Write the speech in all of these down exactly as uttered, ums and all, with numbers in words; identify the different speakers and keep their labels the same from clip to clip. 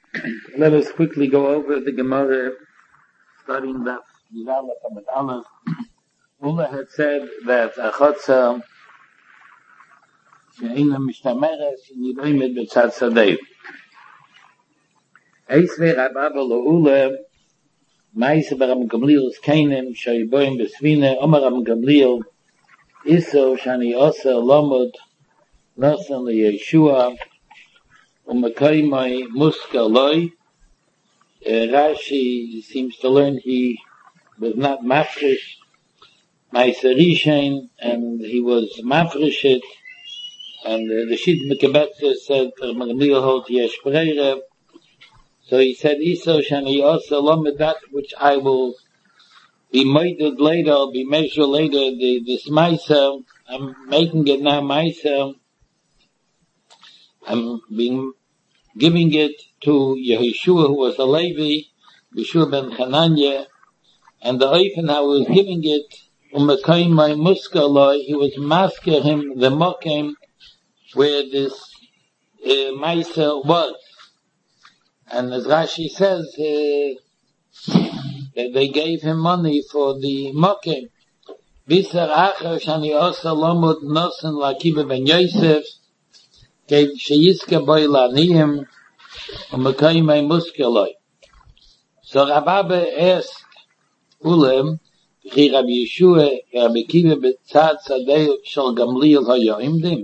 Speaker 1: Let us quickly go over the Gemara, starting that Yizalach Amid Aleph. Ula had said that Achotza she'ena mishtameres nidoimed b'tzad sadei. Eisvei Rabba Ula Ma'ase Ram Gamliel's Kainem she'iboim b'svine Omar Ram Gamliel Iso shani osa lomod nosan liyeshua u'mekaymai muska loi. Rashi seems to learn he was not mafresh Ma'aser Rishon, and he was mafresh it, and uh, the Shid Mekabetzer said Gamliel holds yesh breire. So he said Iso shani osa lomed, that which I will be measured later, I'll be measured later, the, this Ma'aser, I'm making it now Ma'aser, I'm being, giving it to Yehoshua, who was a Levi, Yeshua ben Hananya, and the Eifen, I was giving it, Umekayim my Muskaloi, he was masking him, the Mokim, where this uh, Ma'aser was. And as Rashi says, uh, they gave him money for the Mokim. Bisar Acher Shani Osa Lomud Nosen Lakiba ben Yosef gave Sheyiska Boy Laniyim Umekayim my Muskaloi. So Rabbi asked Ulem, V'chi Rabbi Yeshua, Rabbi Kiva b'tzad sadei shel Gamliel hayoimdim.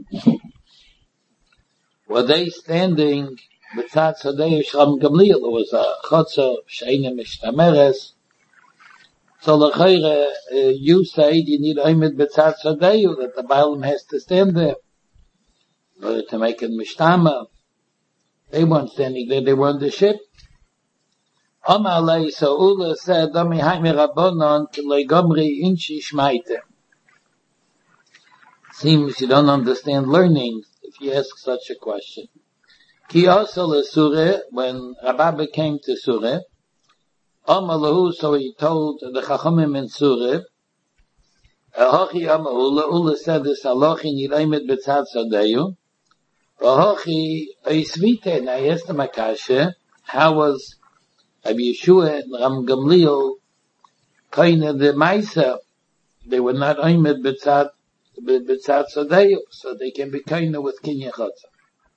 Speaker 1: Were they standing b'tzad sadei shel Gamliel? It was a chotzer she'ena mishtameres. So l'chayre, you said you need oimed b'tzad sadei, that the Baalim has to stand there in order to make it mishtama. They weren't standing there, they were on the ship. Amalei, so Ula said, Dami haime rabbonon kilei gomri inchi shmaite. Seems you don't understand learning if you ask such a question. Ki also le Surah, when Rabbi came to Surah, Amalahu, so he told the Chachamim in Surah, Ahochi Amahula, Ula said this, Alochi niraimet b'tzad sadeyu, Ahochi oisvite, and I asked him Akasha, how was Rabbi Yeshua and Ram Gamliel kaina the Ma'aser? They were not oimed b'tzad b'tzad sadeyu, so they can be kaina with kinyan chotzer.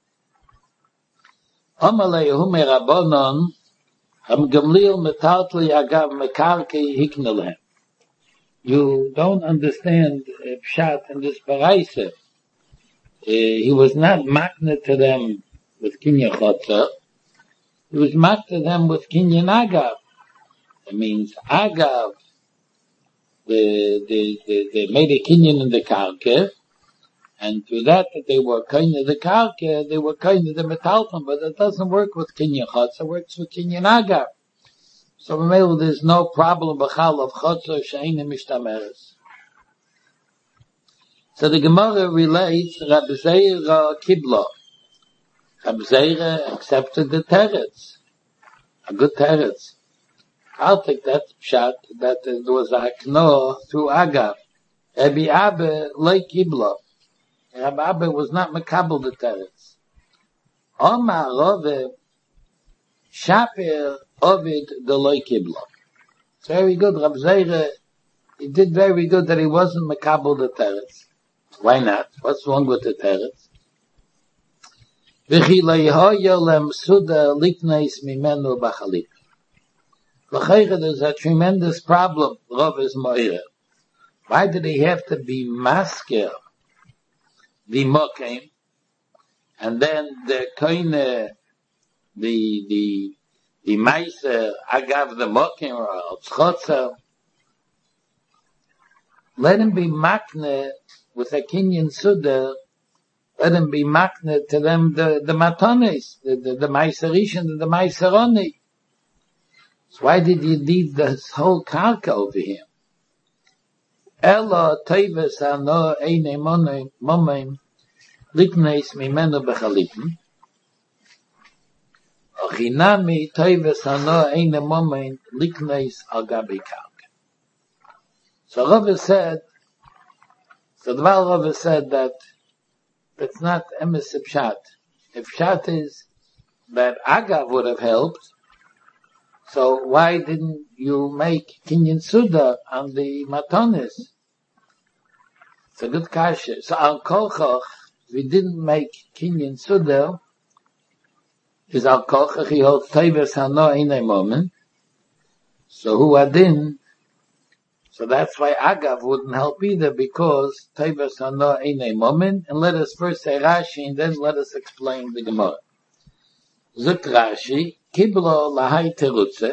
Speaker 1: Amalei hume rabbanon Ram Gamliel metaltli agav mekarkei hiknelhem. You don't understand uh, pshat in this paraisa. Uh, he was not magnet to them with kinyan chotzer. He was marked to them with kinyan agav. It means agav, the, the, the, they made a kinyan in the karka, and through that, that they were kind of the karka, they were kind of the metalton, but it doesn't work with kinyan chotzer, it works with kinyan agav. So maybe there's no problem b'chal of chotzer she'ena mishtameres. So the Gemara relates, Rabbi Zeira Kibla. Rabbi Zeira accepted the teretz, a good teretz. I'll take that shot that there was a hakno through Agav. Rabbi Abba like Kibla. Rabbi Abba was not makabel the teretz. Omar Rove Shaper Ovid the like Kibla. It's very good. Rabbi Zeira, he did very good that he wasn't makabel the teretz. Why not? What's wrong with the teretz? V'chi leihoyolem suda likneis mimenu b'chalik. L'chayre, there's a tremendous problem, Rav is moire. Why did he have to be masker, the mokim, and then the koine, the, the, the meiser, agav the mokim, or tzchotzer? Let him be makne with a kinyan suda. Let him be magnet to them, the, the matonis, the, the, the maiserishan, the maiseroni. So why did you leave this whole karka over here? Ella teves ano eine momim, likneis mimenu bechalipim. Ochinami teves ano eine momim, likneis al gabi karka. So Rava said, so the Rava said that it's not emes pshat. If pshat is that Agav would have helped. So why didn't you make Kinyan Suda on the Matonis? It's a good kasha. So Al Kolchach, we didn't make Kinyan Suda, is Al Kolchach, he holds Teves Hano in a moment. So who adin? So that's why Agav wouldn't help either, because Teves Hano in a moment. And let us first say Rashi, and then let us explain the Gemara. Zuk Rashi, Kiblo Lahai Terutze.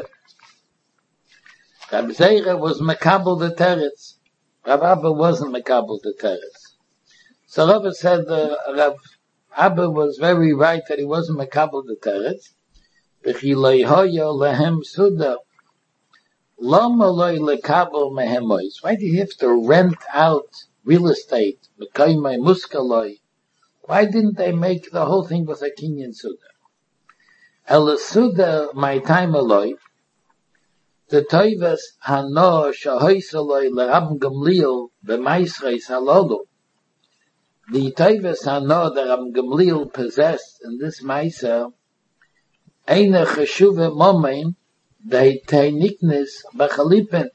Speaker 1: Rab Zeira was Mekabel the Teretz. Rab Abba wasn't Mekabel the Teretz. So Rabbi said uh, Rab Abba was very right that he wasn't Mekabel the Teretz. V'chi lo hoyo lehem suda. Lama lo lekabel mehemois. Why do you have to rent out real estate? Mekaymai muskaloi. Why didn't they make the whole thing with a Kinyan Suda? El Suda, my time aloi, the Toivas Hano Shahoisaloi Lerab Gamliel B'maisreis Halolu. The Toivas Hano that Rab Gamliel possessed in this Maisa, Eine Cheshuve Momein, they Teiniknis B'chalipin,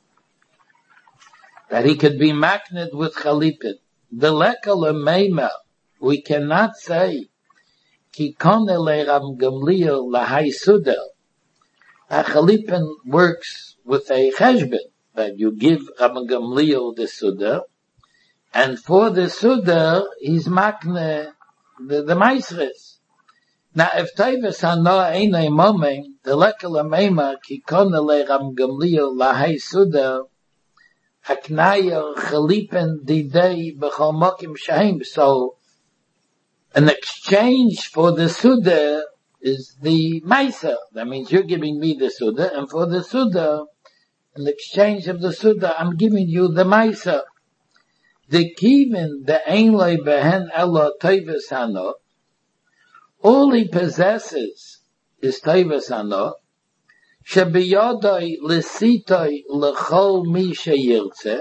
Speaker 1: that he could be magnet with Chalipin. The Lekal Meima, we cannot say, Ki kone le Rab Gamliel lahai Suda. A Chalipin works with a cheshbon, that you give Rab Gamliel the Suda, and for the Suda, he's makne the, the Maisres. Now, if Teves Hano einay momeng, the lekel ameima, ki kone le Rab Gamliel lahai Suda, haknaya Chalipin didei b'chol mokim shaim. So, an exchange for the Suda is the Maisa. That means you're giving me the Suda, and for the Suda, in exchange of the Suda, I'm giving you the Maisa. The Kivin, the Einlei Behen Elo Teves Hano, all he possesses is Teves Hano, Shebiyodoi Lisitoi Lechol Mi Sheyirtze,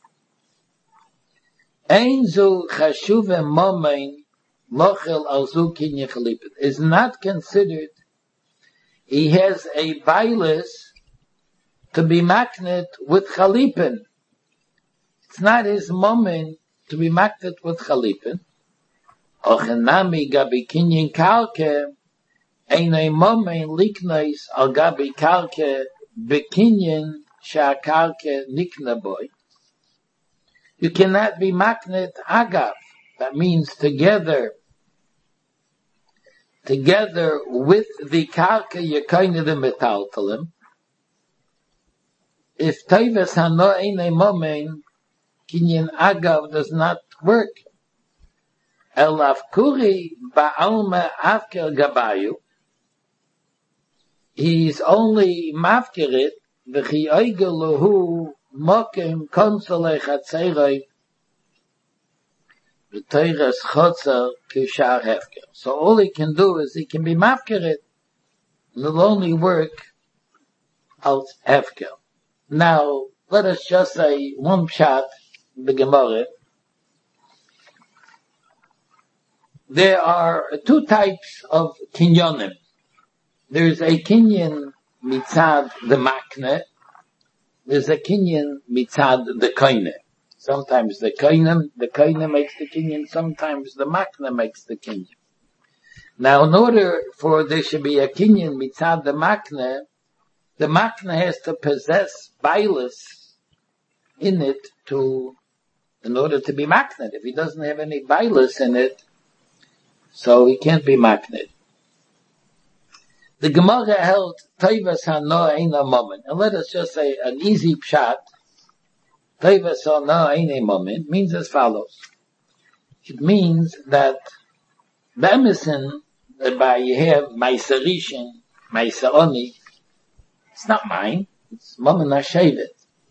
Speaker 1: Einzu Chashuve Momein Lochel Alzu Kinyan Chalipin, is not considered, he has a bailis to be magnet with Chalipin. It's not his moment to be magnet with Chalipin. Ochenami Gabi Kinyan Kalke, Einay Momen Liknois Al Gabi Kalke Bekinyan Sha Kalke Niknaboy. You cannot be magnet Agav. That means together, together with the Kalka Yekaina the Metaltalim. If Teves Hano Einay Momen, Kinyan Agav does not work. El Afkuri Ba'alma Afker Gabayu. He's only Mafkerit, V'chi Oigeluhu Mokim Konsole Chatzeroi V'Teiras Chotzer Kishar Hefker. So all he can do is he can be Mafkerit, and it'll only work out Hefker. Now, let us just say one pshat, the Gemara. There are two types of kinyonim. There's a kinyan mitzad the makne. There's a kinyan mitzad the koine. Sometimes the koine, the koine makes the kinyan. Sometimes the makne makes the kinyan. Now, in order for there should be a kinyan mitzad the makne, the makne has to possess bailus in it to, in order to be makne. If he doesn't have any bailus in it, so he can't be makne. The Gemara held Teves Hano Eina Moment, and let us just say an easy pshat. Teves Hano Eina Moment means as follows. It means that the emission by you have Maisarishin, Maisaoni, it's not mine, it's Moment Hashevet.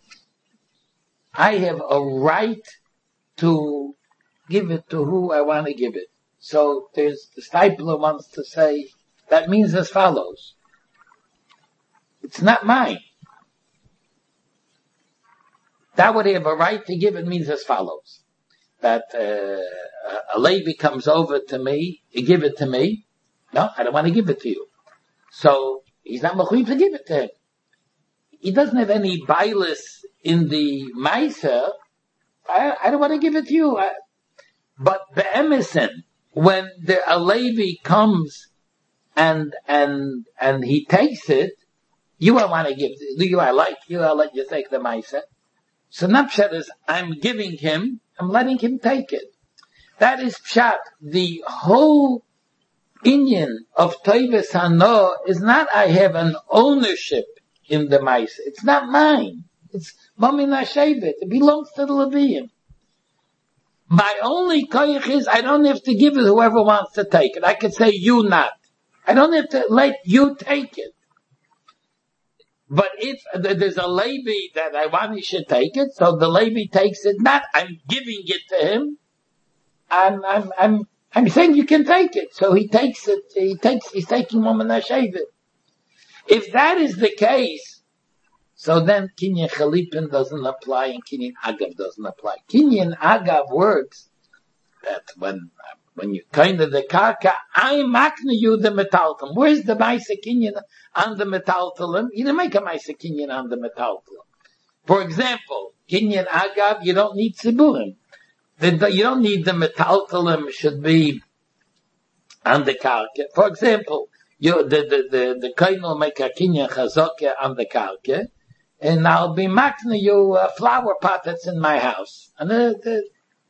Speaker 1: I have a right to give it to who I want to give it. So there's, the Stipler wants to say, that means as follows. It's not mine. That would have a right to give it means as follows. That, uh, a lady comes over to me, you give it to me, No, I don't want to give it to you. So he's not mechuyev to give it to him. He doesn't have any bias in the meiser. I, I don't want to give it to you. I, but the Emerson, when the a Levi comes and and and he takes it, you I want to give. You I like. You I let you take the meiser. So Napshat is I'm giving him. I'm letting him take it. That is pshat. The whole inyan of Toivus Hano is not I have an ownership in the mice. It's not mine. It's Mamin HaShevet. It belongs to the Leviim. My only koyach is I don't have to give it whoever wants to take it. I could say you not. I don't have to let you take it. But if there's a Levi that I want he should take it, so the Levi takes it, not I'm giving it to him. I'm, I'm, I'm, I'm saying you can take it. So he takes it, he takes, he's taking Mamin HaShevet. If that is the case, so then Kinyan Chalipin doesn't apply and Kinyan Agav doesn't apply. Kinyan Agav works that when, when you kind of the karka, I'm makna you the metaltalum. Where's the Maisa Kinyan on the metaltalum? You didn't make a Maisa Kinyan on the metaltalum. For example, Kinyan Agav, you don't need Siburim. The, the, you don't need the metaltalum should be on the karka. For example, you, the, the, the, the kain will make a kinyan chazokah on the karka, and I'll be makna you a flower pot that's in my house. And the, the,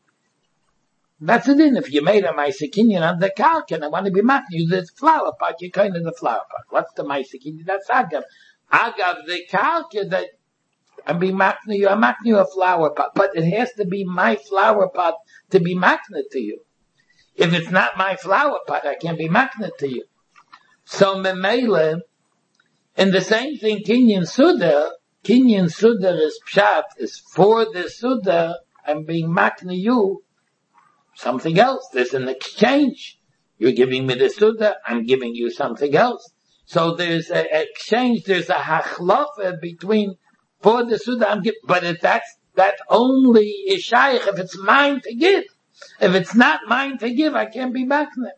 Speaker 1: that's it in. If you made a maisa kinyan on the karka, and I want to be makna you the flower pot, you're kind of the flower pot. What's the maisa kinyan? That's agav. Agav, the karka that I'm being makna you, I'm makna you a flower pot. But it has to be my flower pot to be makna to you. If it's not my flower pot, I can't be makna to you. So memele, and the same thing, Kinyan Suda, Kinyan Suda is pshat, is for the Suda, I'm being makna you something else. There's an exchange. You're giving me the Suda, I'm giving you something else. So there's an exchange, there's a hachlafa between for the Suda, I'm giving, but if that's, that only is shaykh if it's mine to give. If it's not mine to give, I can't be makna.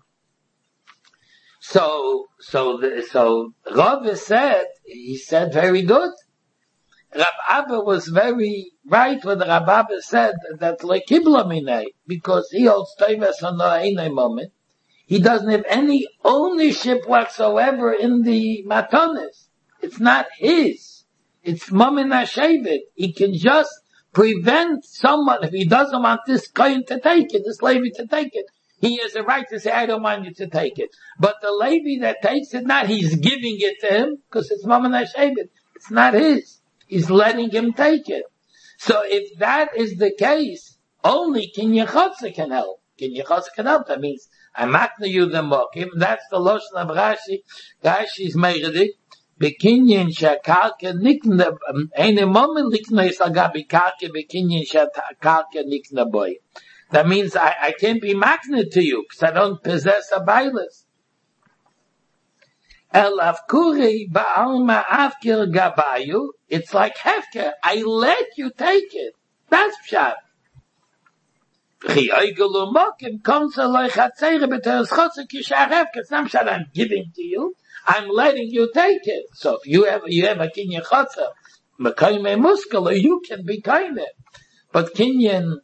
Speaker 1: So, so, the, so, Rav said, he said very good. Rab Abba was very right when Rab Abba said that lekibla minei, because he holds Toivus Hano in a moment. He doesn't have any ownership whatsoever in the matonis. It's not his. It's Mamin HaShevet. He can just prevent someone, if he doesn't want this kohen to take it, this Levi to take it, he has a right to say, I don't want you to take it. But the Levi that takes it, not he's giving it to him, because it's Mamin HaShevet. It's not his. He's letting him take it. So if that is the case, only Kinyan Chotzer can help. Kinyan Chotzer can help. That means, I'm makna you the mokim. That's the Lashon of Rashi. Rashi's Meirdik. Bekinyan shakarka nikna, eine moment likna is agabi karka, bekinyan shakarka nikna boy. That means I, I can't be makna to you, because I don't possess a bailus. El afkuri ba'alma afkir gabayu, it's like hefker, I let you take it. That's pshat. Chi oigelu mokim, comes aloi chatzere b'teres chotzer kishar hefker, it's not pshat I'm giving to you. I'm letting you take it. So if you have, you have a kinyan chotzer, mekayme muskala, you can be kind of. But kinyan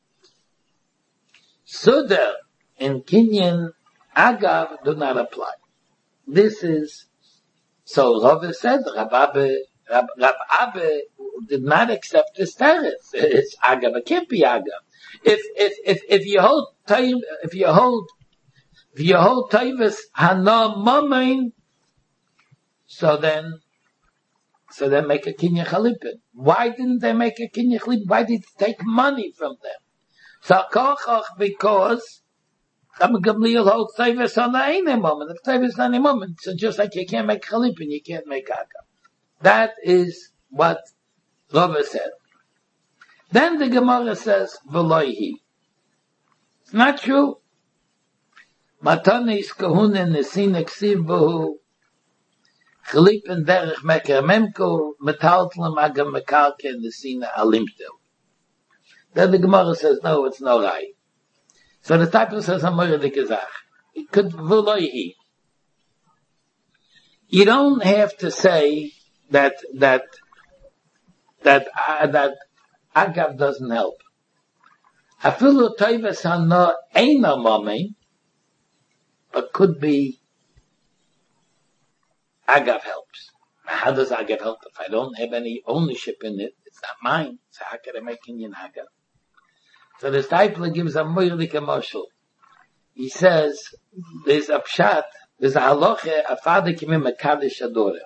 Speaker 1: Suda and Kinyan Agav do not apply. This is, so Rav said, Rab Abba, Rab, Rab Abba did not accept this teretz. It's Agav, it can't be Agav. If, if, if, if you hold time, if you hold, if you hold Toivus Hano Momein, so then, so then make a Kinyan Chalipin. Why didn't they make a Kinyan Chalipin? Why did they take money from them? So kochach, because Rabbi Gamliel holds Toivus on the any moment. If Toivus on any moment, so just like you can't make Chalipin, you can't make Agav. That is what Rava said. Then the Gemara says, V'loihi. It's not true. Matanis kahunin nesin eksiv bohu Chalipin derech meker memko metaltlem agam mekalke nesina alimtel. Then the Gemara says, no, it's no right. So the type says, I'm more the gezach. it could v'loihi. You don't have to say that that that uh, that agav doesn't help. Afilu toivas hana eina mami, but could be agav helps. How does agav help? If I don't have any ownership in it, it's not mine. So how can I make Kinyan agav? So the Steipler gives a moirdik emotion. He says, there's a pshat, there's a halacha, a father came in Mekadesh a daughter.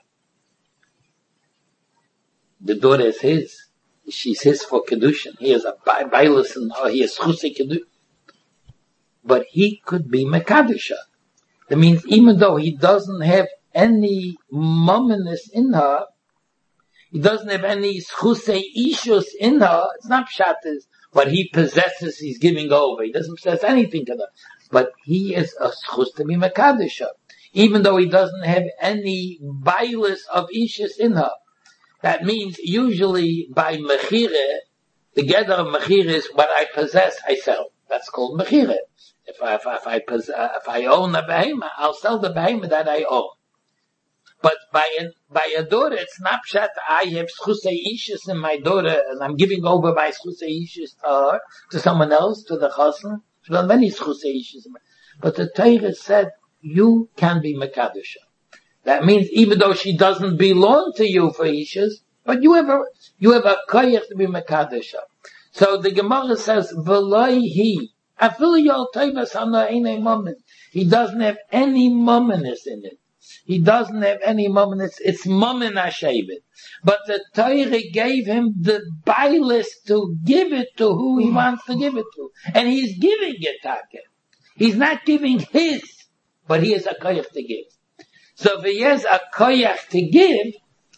Speaker 1: The daughter is his. She's his for Kedushin. He has a bailus in her, he has chusei Kedushin. But he could be Mekadesha. That means even though he doesn't have any mumminess in her, he doesn't have any chusei ishus in her, it's not pshat, what he possesses he's giving over. He doesn't possess anything to her. But he is a schus to be Mekadesha. Even though he doesn't have any bailus of ishus in her. That means usually by mechire, the gather of mechire is what I possess, I sell. That's called mechire. If I, if I, if I, possess, if I own a behemoth, I'll sell the behemoth that I own. But by a, by a daughter, it's not pshat, I have schusei ishus in my daughter, and I'm giving over my schusei ishus to her, to someone else, to the chassan. Well, many schusei ishus. But the Torah said, you can be Mekadesha. That means even though she doesn't belong to you for ishus, but you have a, you have a koyach to be Mekadesha. So the Gemara says, V'loi hi, afilu yol toivas hana einei moment. He doesn't have any mominess in it. He doesn't have any mominess. It's momin hashevet. But the Torah gave him the bailus to give it to who he wants to give it to. And he's giving it to him. He's not giving his, but he has a koyach to give. So if he has a koyach to give,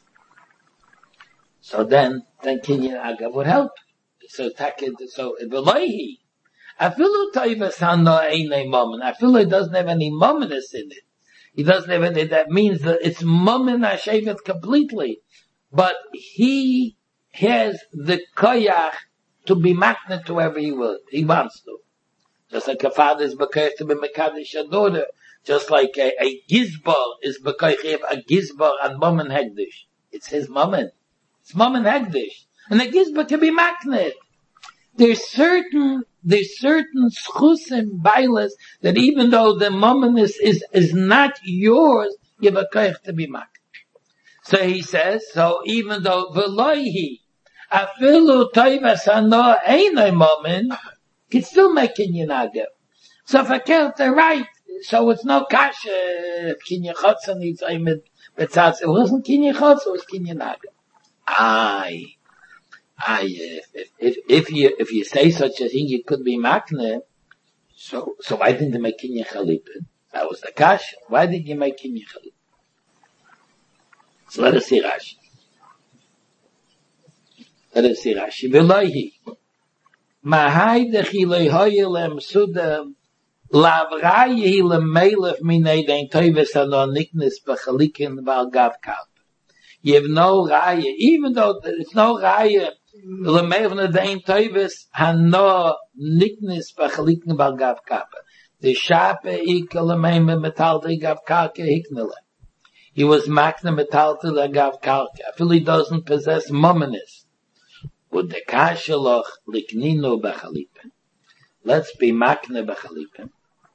Speaker 1: so then, then Kinyan Agav would help. So, so, V'loihi. Afilu toivas hana einei momin. Afilu he doesn't have any mominess in it. He doesn't have any, that means that it's momin hashevet completely. But he has the koyach to be magnet to wherever he will, he wants to. Just like a father is b'koyach to be mekadesh a daughter. Just like a, a gizbar is b'koyach a gizbar and momin hegdish. It's his momin. It's momin hegdish. And a gizbar can be magnet. There's certain, there's certain schusim bailas that even though the mominess is, is not yours, you have a koyach to be magnet. So he says, so even though v'loihi, afilu toivas hana einei momin, can still make Kinyan Agav. So if I count the right, so it's no kasha, Kinyan Chotza needs Aymed Betzatz. It wasn't Kinyan Chotza, it was Kinyan Agav. Aye. Aye, if, if, if, if you, if you say such a thing, it could be Makne. So, so why didn't you make Kinyan Chalipin? That was the kasha. Why did you make Kinyan Chalipin? So let us see Rashi. Let us see Rashi. V'loihi. Mahai dechi lehoye lem sudam lavrayi lemelech minei den toives hano niknes b'chalikin b'al gav kalp. You have no raya, even though it's no raya, lemelech den toives hano niknes b'chalikin b'al gav kalp. The shape ika lemeime metal de gav kalke hiknele. He was makna metal to the gav kalke. I feel he doesn't possess mominess. Would the kasheloch liknino b'chalipen. Let's be makne b'chalipen.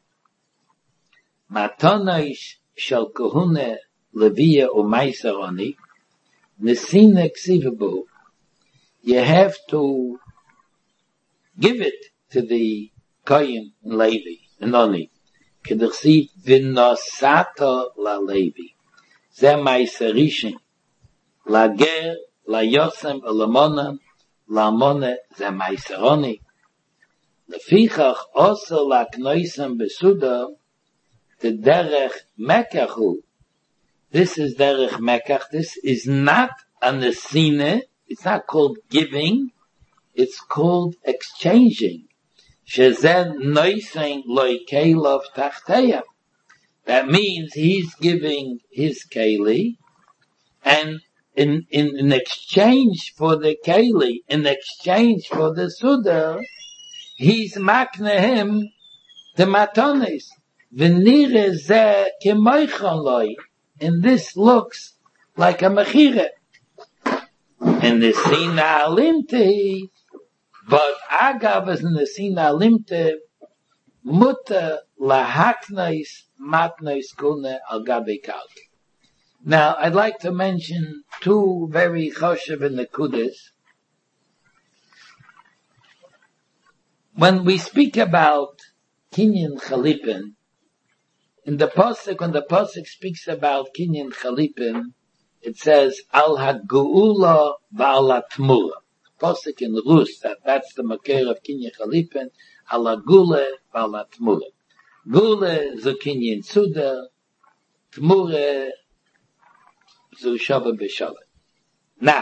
Speaker 1: Matonaish shel kohune levia u'maiseroni nesine ksivabu. You have to give it to the Kohen and Levi, and only. Kedechsi v'nosato la Levi. Ze maiserishin. La ger, la yosem, la monam, la mone ze maiseroni. Lefichach osa la knoisem besuda, the derech mekachu. This is derech mekach. This is not a nesine. It's not called giving. It's called exchanging. Shezen noisen loy kelov tachteya. That means he's giving his keli, and in, in, in exchange for the keli, in exchange for the suda, he's makne him the matonis. V'nire zeh kemoichon loy. And this looks like a mechire. And the sina alimte, but agav is in the sina alimte, mutter lahaknais matnais gune al gabe kalki. Now, I'd like to mention two very choshev in the Kudus. When we speak about Kinyan Chalipin, in the Pasuk, when the Pasuk speaks about Kinyan Chalipin, it says, Al ha-geula v'al ha-tmura. Pasuk in Rus, that, that's the makir of Kinyan Chalipin, Al ha-geula v'al ha-tmura. Geula zu Kinyan Suda, Tmura zu Shava b'Shava. Now,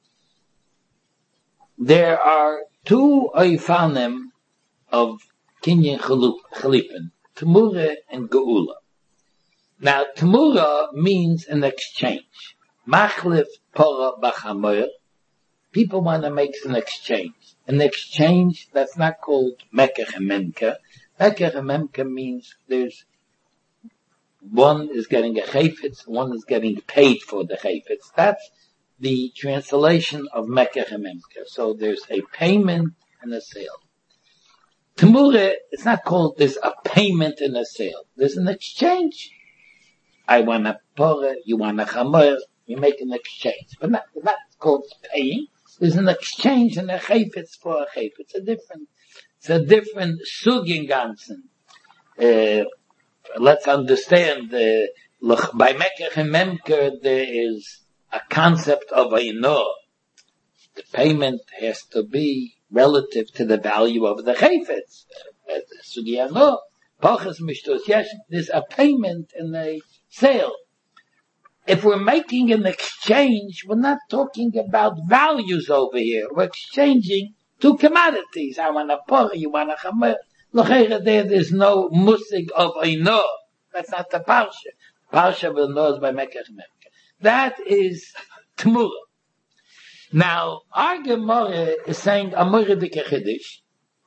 Speaker 1: there are two oifanim of Kinyan Chalipin, Tmura and Geula. Now, Tmura means an exchange. Machlif pora b'chamoyer. People want to make an exchange. An exchange that's not called mekech and memke. Mekech and memke means there's one is getting a chayfetz, one is getting paid for the chayfetz. That's the translation of mekech and memke. So there's a payment and a sale. Tmura, it's not called there's a payment and a sale. There's an exchange. I want a pora, you want a chamoyer, you make an exchange. But not, not called paying. There's an exchange and a chayfetz for a chayfetz. It's a different, it's a different sugin ganzen. Uh, let's understand, uh, by Mekech and Memker, there is a concept of a no. The payment has to be relative to the value of the chayfetz. Sugi no. Pachas mishtos, yes, there's a payment and a sale. If we're making an exchange, we're not talking about values over here. We're exchanging two commodities. I want a pora, you want a chamer. L'cheira there, there's no musig of a no. That's not the parsha. Parsha will know by Mekech Memke. That is Tmura. Now, our Gemara is saying a Moridike Chiddush,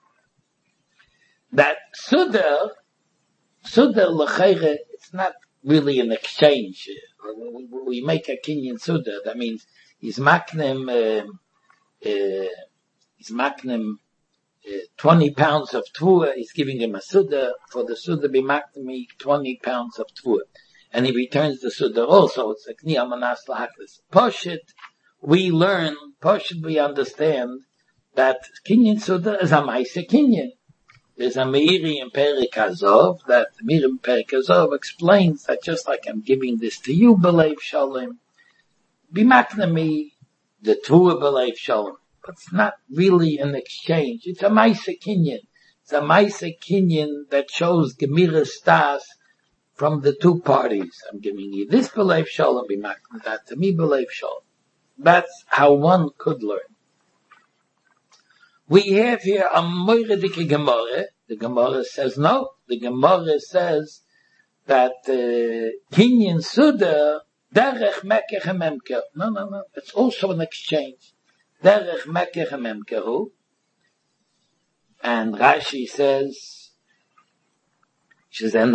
Speaker 1: that Sudar, Sudar l'cheira, it's not really an exchange. We make a Kinyan Sudar. That means he's maknem, uh, uh, he's maknem uh, twenty pounds of tvua. He's giving him a Sudar. For the Sudar, be maknem me twenty pounds of tvua. And he returns the Sudar also. It's like Niyam Manas Lahaklis. Poshit, we learn, Poshit, we understand that Kinyan Sudar is a Maisa Kinyan. There's a Meiri in Perek Hazov, that Meiri in Perek Hazov explains that just like I'm giving this to you, B'leiv Shalom, be makna me the Tvua B'leiv Shalom. But it's not really an exchange. It's a Maisa Kinyan. It's a Maisa Kinyan that shows Gemira Stas from the two parties. I'm giving you this B'leiv Shalom, be makna that to me B'leiv Shalom. That's how one could learn. We have here a Moiredike Gemara. The Gemara says no. The Gemara says that uh, Kinyan Suda derech Mekech Memker. No, no, no. It's also an exchange. Derech Mekech Memkeru. And Rashi says, she says,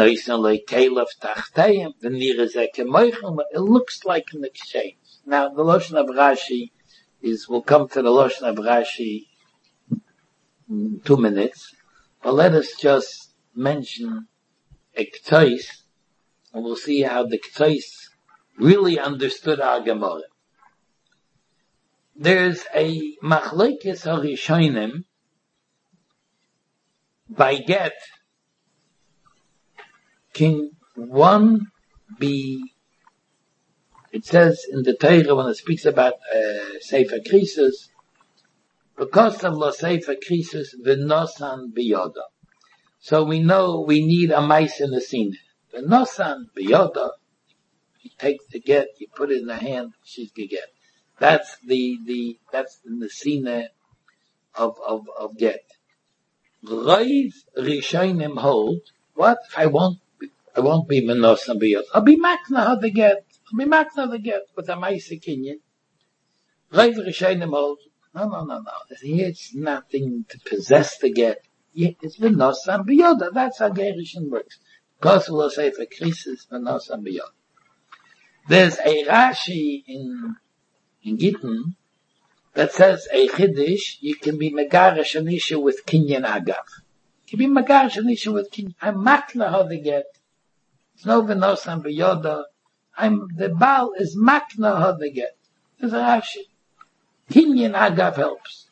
Speaker 1: it looks like an exchange. Now, the Lashon of Rashi is, we'll come to the Lashon of Rashi in two minutes, but let us just mention a K'tois, and we'll see how the K'tois really understood our Gemara. There's a Machlekes HaRishonim by get, can one be, it says in the Torah when it speaks about uh, Sefer Krisus, because of La Sefer Krisus v'nosan biyoda. So we know we need a mice in the scene. V'nosan biyoda, you take the get, you put it in the hand, she's the get. That's the, the, that's in the scene of, of, of get. Reiv Rishonim hold, what? I won't, I won't be v'nosan biyoda. I'll be makna of the get. I'll be makna of the get with a mice kinyan. Reiv Rishonim hold, No, no, no, no. Here it's nothing to possess the get. It's v'nosan biyoda. That's how Gerushin works. possible to say for krisis v'nosam b'yod. There's a Rashi in, in Gittin that says a chiddush, you can be megarish an issue with kinyan agav. You can be megarish an issue with kinyan. I'm makna how they get. It's no v'nosam b'yoda. I'm, the Baal is makna how they get. There's a Rashi. Kinyan agav helps.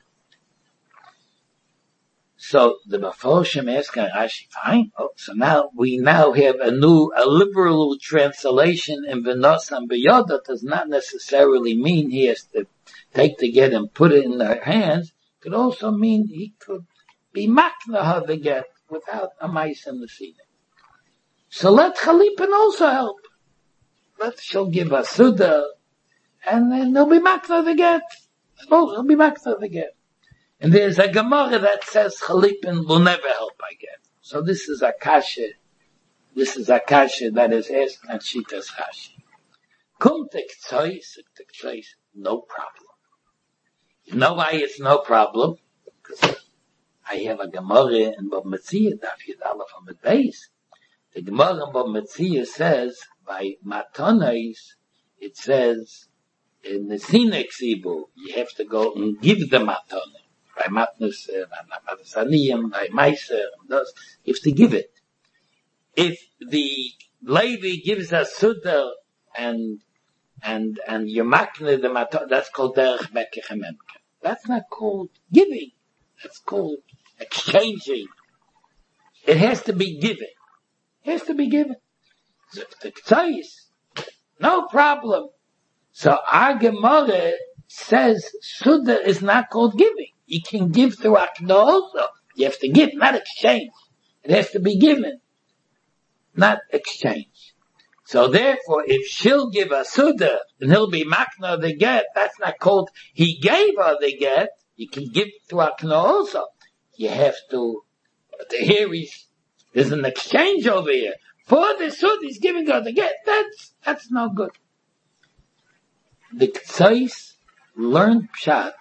Speaker 1: So the Meforshim ask Rashi, fine. Oh, so now we now have a new, a liberal translation in V'nosam B'yoda. Does not necessarily mean he has to take the get and put it in their hands. It could also mean he could be makna how they get without a mice in the seed. So let Chalipin also help. Let she'll give a Suda, and then they'll be makna the get. They'll be makna the get. And there's a Gemara that says Chalipin will never help, I guess. So this is a kasha. This is a kasha that is asked at Shitas Rashi. Kumtek tzois, tzois, no problem. You know why it's no problem? Because I have a Gemara in Bab Metzia, Daf Yud Aleph on the base. The Gemara in Bab Metzia says, by Matonais, it says, in the Sinek Zibu, you have to go and give the Matonais. By Matnus, by Matnus by Meiser, you have to give it. If the Levi gives a Suda and, and, and you're makne the Matonais, that's called Derech Bekech HaMemke. That's not called giving. That's called exchanging. It has to be given. It has to be given. So, the K'tzais, no problem. So our Gemara says Suda is not called giving. You can give through Akna also. You have to give, not exchange. It has to be given, not exchange. So therefore, if she'll give a Suda, and he'll be Makna the get, that's not called, he gave her the get, you can give through Akna also. You have to, but here he's, there's an exchange over here. For the Suda, he's giving her the get. That's, that's no good. The K'tzais learned Pshat,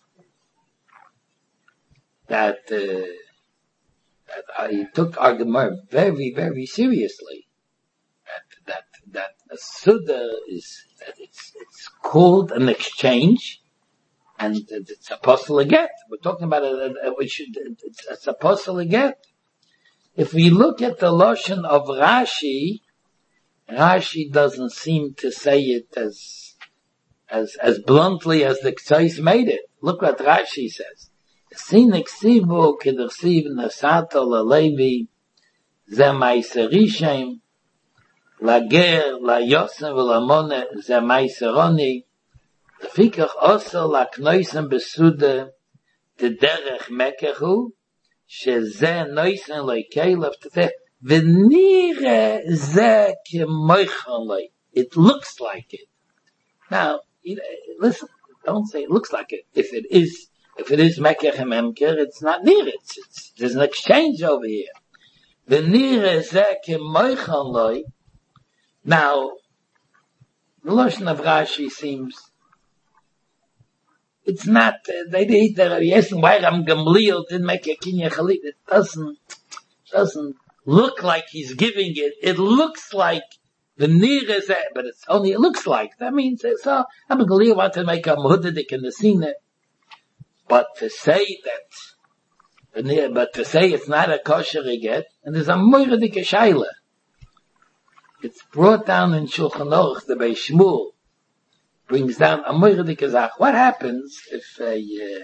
Speaker 1: that, uh, that I took our Gemara very, very seriously. That, that, that a Suda is, that it's, it's called an exchange, and it's supposed to get. We're talking about it, we should, it's, it's supposed to get. If we look at the Lashon of Rashi, Rashi doesn't seem to say it as, as, as bluntly as the K'tzais made it. Look what Rashi says. Sinek sivu kedersiv nasato lalevi ze ma'aser rishem lager layosem v'lamone ze ma'aser roni lefikach oser laknoisen besude de derech mekechu sheze noisen leikelev tefeh v'nire ze kemoichan le. It looks like it. Now, listen, don't say it looks like it. If it is If it is Mekech and Memker, it's not near it. It's, there's an exchange over here. The near zeh kemoichan loy. Now, the Lashon of Rashi seems, it's not, uh, they did the Rabbi Yesn, why Ram Gamliel didn't make a Kinyan Chalit. It doesn't, doesn't look like he's giving it. It looks like the near zeh, but it's only, it looks like. That means, so, Ram Gamliel wanted to make a Muhudadik in the Sinai. But to say that, but to say it's not a kosher get, and there's a moiridik shaila. It's brought down in Shulchan Aruch, the Beis Shmuel brings down a moiridik zach. What happens if a uh,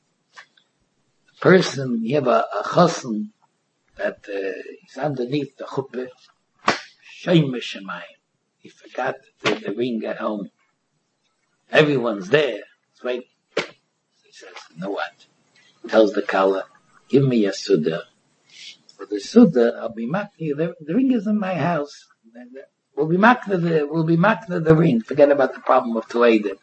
Speaker 1: person, you have a, a chassan that uh, is underneath the chuppah, shemesh shemayim. He forgot the, the ring at home. Everyone's there. It's waiting. Says, you know what? Tells the Kala, give me a Suda. For the Suda, I'll be makna, the, the ring is in my house. We'll be makna the, we'll be makna the ring. Forget about the problem of Tuedim.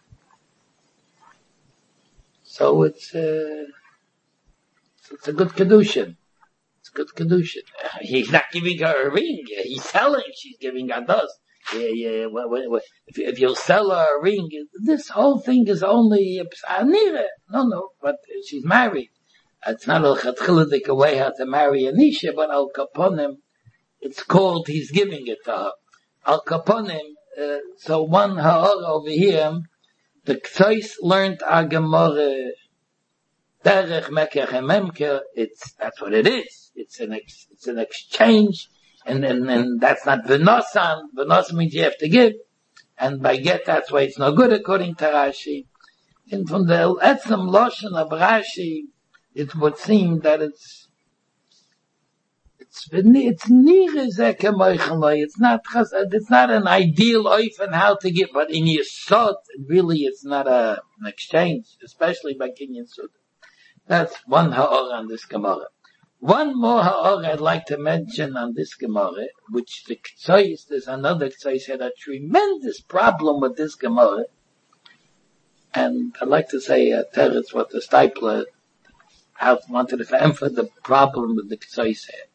Speaker 1: So it's, uh, it's a good Kedushin. It's a good Kedushin. He's not giving her a ring. He's selling. She's giving her dust. Yeah, yeah, well, well, well, if, if you'll sell her a ring, this whole thing is only a nira. No, no, but she's married. It's not al chatchiladik a way how to marry a nisha, but al kaponim, it's called he's giving it to her. Al Kaponim, uh, so one ha'or over here, the K'tois learned a Gemara, Derech Mekech and Memker, it's, that's what it is. It's an ex, it's an exchange, and, and, and that's not V'nosan. V'nosan means you have to give, and by get, that's why it's no good according to Rashi. And from the Etzem Loshen of Rashi, it would seem that it's, it's, it's it's not, it's not an ideal oif on how to give, but in Yesod, really it's not a, an exchange, especially by Kinyan Suda. That's one ha'or on this Gemara. One more ha'or I'd like to mention on this Gemara, which the K'tzois, there's another K'tzois had a tremendous problem with this Gemara. And I'd like to say, uh, Teretz, what the Stipler wanted to emphasize the problem with the K'tzois had.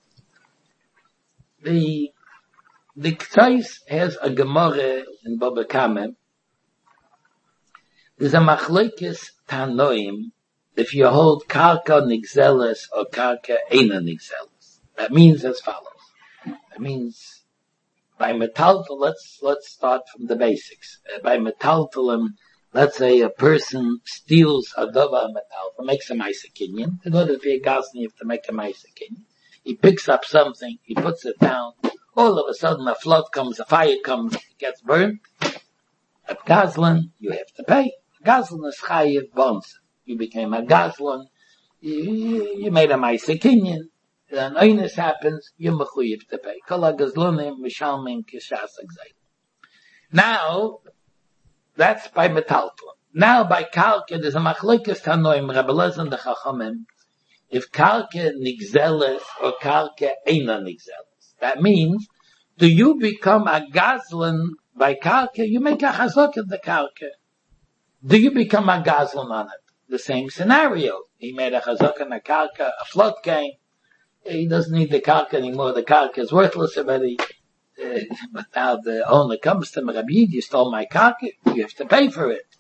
Speaker 1: The, the K'tzois has a Gemara in Baba Kama. There's a machlokes Tanoim, if you hold karka nigzeles or karka eina nigzeles. That means as follows. That means by metaltal, let's, let's start from the basics. Uh, by metaltalim, let's say a person steals a dova metaltal, makes a ma'aser kinyan. In order to be a gasni, you have to make a ma'aser kinyan. He picks up something, he puts it down. All of a sudden a flood comes, a fire comes, it gets burned. At Gazlan, you have to pay. Gazlan is chayiv bonds. You became a Gazlan, you, you made a ma'aser kinyan, then oinus happens, you're mechuyev to pay. Kol ha-Gazlunim mishalmin kishas agzayim. Now, that's by metaltal. Now by kalke, there's a machlokes Tanoim, Rabbi Lezer and the Chachamim, if kalke nigzeles or kalke eina nigzeles. That means, do you become a Gazlan by kalke? You make a chazok of the kalke. Do you become a Gazlan on it? The same scenario. He made a chazak on a karka, a flood came. He doesn't need the karka anymore. The karka is worthless already. Uh, but now the owner comes to him, Rabbi Yid, you stole my karka. You have to pay for it.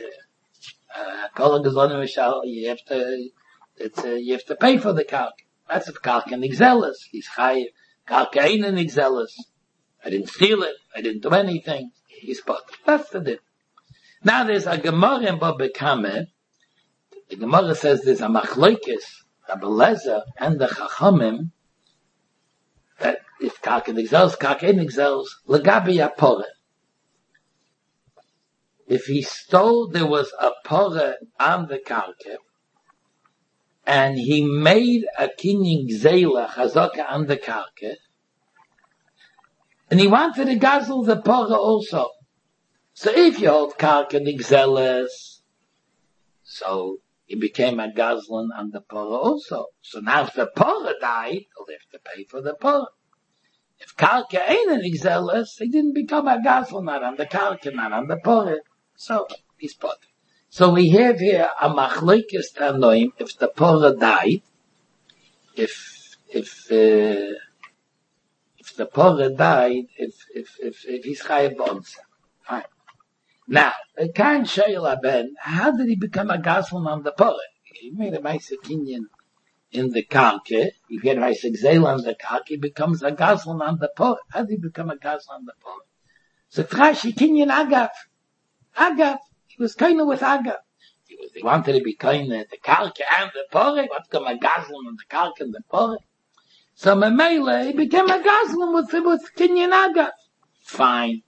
Speaker 1: Uh, uh, you have to, it's, uh, you have to pay for the karka. That's if karka nigzeles. He's chayiv. Karka ain't nigzeles. I didn't steal it. I didn't do anything. He's put. That's the din. Now there's a Gemara in Baba Kama. The Gemara says there's a machlokes, Rabbi Lezer and the Chachamim, that if karka nigzeles, karka ain't nigzeles, legabi apore. If he stole, there was a pore on the karka, and he made a kinyan gzela chazaka on the karka, and he wanted to gazel the pore also. So if you hold karka nigzeles, so he became a Gazlan on the Pora also. So now if the Pora died, he'll have to pay for the Pora. If Karka ain't an Nigzeles, he didn't become a Gazlan, not on the Karka, not on the Pora. So he's put. So we have here a machlokes Tanoim, if the Pora died, if, if, uh, if the Pora died, if, if, if, if he's chayav bonza. Fine. Now, Kain Sheila Ben, how did he become a Gazlan on the Pore? He made a ma'aser kinyan in the Karke. If he had a ma'aser gzela on the Karke, he becomes a Gazlan on the Pore. How did he become a Gazlan on the Pore? So Trashi kinyan Agav. Agav. He was kind of with Agav. He, was, he wanted to be kind of the Karke and the Pore. He wanted to become a Gazlan on the Karke and the Pore. So Memele, he became a Gazlan with, with kinyan Agav. Fine.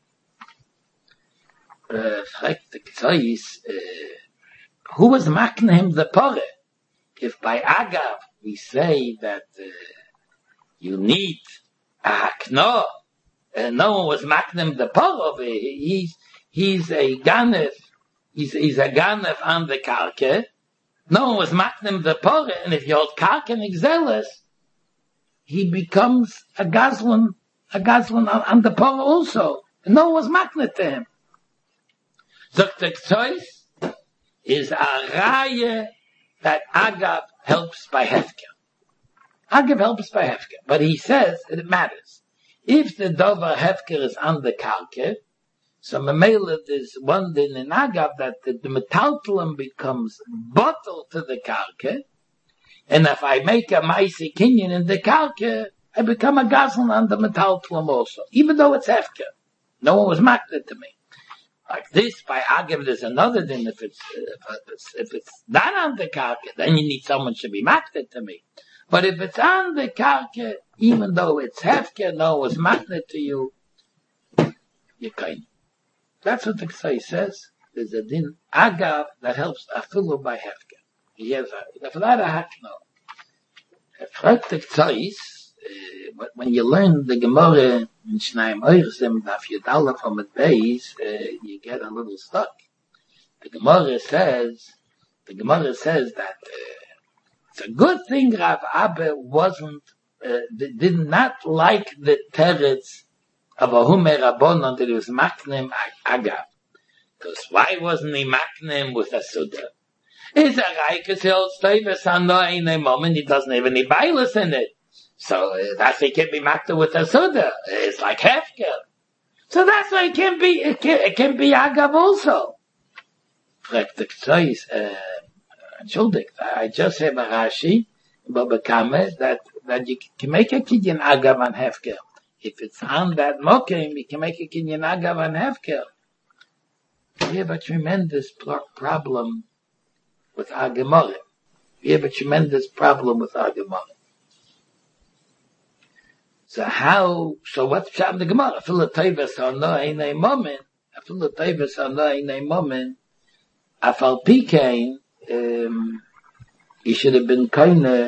Speaker 1: Uh, the K'tzois, uh, who was making him the pore? If by Agav we say that uh, you need a hakno, uh, no one was making him the pore. He's he's a ganef, he's he's a ganef on the karke. No one was making him the pore, and if you hold karke nigzeles, he becomes a gazlan, a gazlan on, on the pore also. And no one was making it to him. So the K'tzois is a raya that Agav helps by Hefker. Agav helps by Hefker, but he says that it matters. If the Dover Hefker is on the Karke, so Mamela there's one din in Agav that the, the metaltalum becomes bottle to the Karke, and if I make a ma'aser kinyan in the Karke, I become a gazlan on the metaltlum also, even though it's hefker. No one was makted to me. Like this, by Agav, there's another thing. If it's, if it's, if it's not on the karka, then you need someone to be makted to me. But if it's on the karka, even though it's hefker, no one was makted to you, you kind. That's what the Ksai says. There's a din Agav that helps afilu by hefker. He has a, for that a hakno. Fragt the Ksai, but when you learn the Gemara in Shnaim Oirzim, Daf Yudala from the base, uh, you get a little stuck. The Gemara says, the Gemara says that uh, it's a good thing Rav Abba wasn't, uh, did not like the teretz of a Humer Rabbanon that he was maknem Agav. Because why wasn't he maknem with a Suda? It's a Reikas Hills Tevis Hano in a moment, he doesn't have any bailus in it. So uh, that's why it can be makta with a Suda. It's like hefker. So that's why it can be, it can, it can be Agav also. Fragt the Ksai, uh, Entschuldig, I just have a Rashi, Baba Kame, that, that you can make a kinyan Agav on hefker. If it's on that mokim, you can make a kinyan Agav on hefker. We have a tremendous pro- problem with our Gemara. We have a tremendous problem with our Gemara. So how, so what's Pshat in the Gemara? Afilu Tevis Hano in a moment, Afilu Tevis Hano in a moment, Afal Pikein, um, he should have been kinda,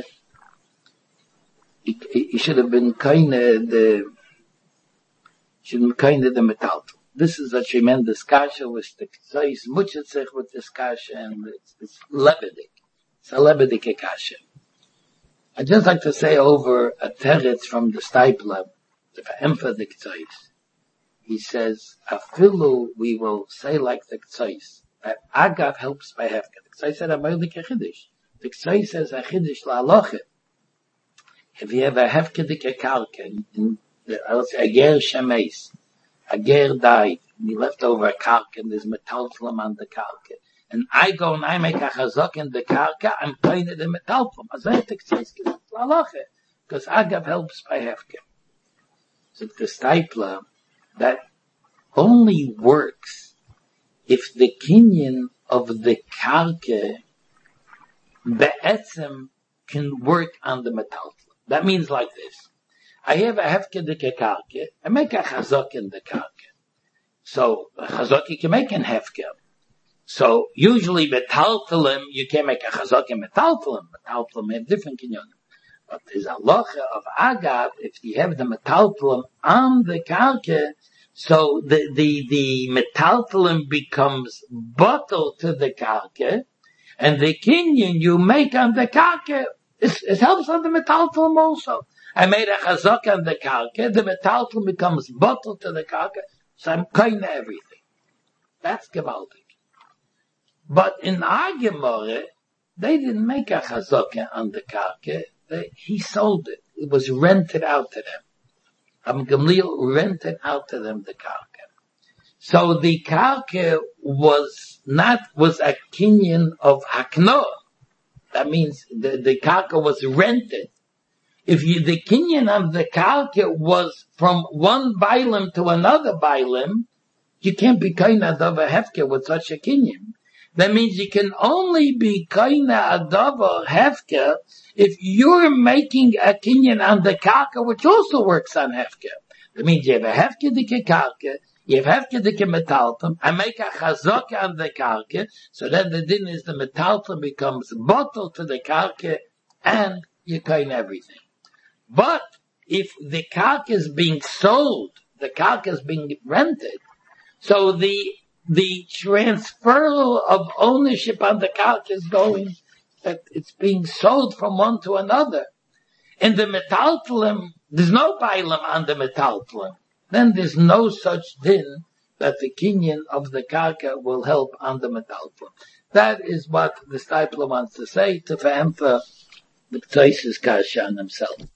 Speaker 1: he, he should have been kinda the, should have been kinda the metal. This is a tremendous kasha with the Ksais Muchetzich with this kasha, and it's, it's lebedik. It's a lebedik kasha. I'd just like to say over a teretz from the Steipler, the Emfa the Ksais. He says, Afilu, we will say like the Ksais, that Agav helps by hefker. The Ksais said, Amaylik a Chiddush. The Ksais says a Chiddush la'aloche. If you have a hefkedik karka, in the, I would say, a ger shemeis, a ger died, and he left over a karka, and there's metaltlam on the karka. And I go and I make a chazak in the karka, I'm playing it in metaltlam. As I take says, because Agav helps by hefker. So the Steipler, that only works if the kinyan of the karka be'etzem can work on the metaltlam. That means like this. I have a hefkedik karka, I make a chazak in the karka. So, a chazak you can make in hefker. So, usually metaltalim, you can make a chazak in metaltalim. Metaltalim have different kinyonim. But there's a locha of Agav, if you have the metaltalim on the karka, so the, the, the metaltalim becomes bottle to the karka, and the kinyan you make on the karka, it, it helps on the metaltalim also. I made a chazak on the karka, the metaltalim becomes bottle to the karka, so I'm kind of everything. That's gewaltig. But in our Gemara, they didn't make a chazaka on the karka. They, he sold it. It was rented out to them. Am Gamliel rented out to them the karka. So the karka was not, was a kinyan of hakno. That means the, the karka was rented. If you, the kinyan of the karka was from one bailim to another bailim, you can't be kaina adava hefker with such a kinyan. That means you can only be kaina adava hefker if you're making a kinyan on the karka, which also works on hefker. That means you have a hefker dike karka, you have hefker dike metaltam, I make a chazak on the karka, so then the din is the metaltam becomes bottle to the karka, and you kaina everything. But if the karka is being sold, the karka is being rented, so the the transfer of ownership on the karka is going, that it's being sold from one to another. In the metaltalim, there's no bailam on the metaltalim. Then there's no such din that the kinyan of the karka will help on the metaltalim. That is what the Steipler wants to say to V'emfa the Ktaisis Kasha on himself.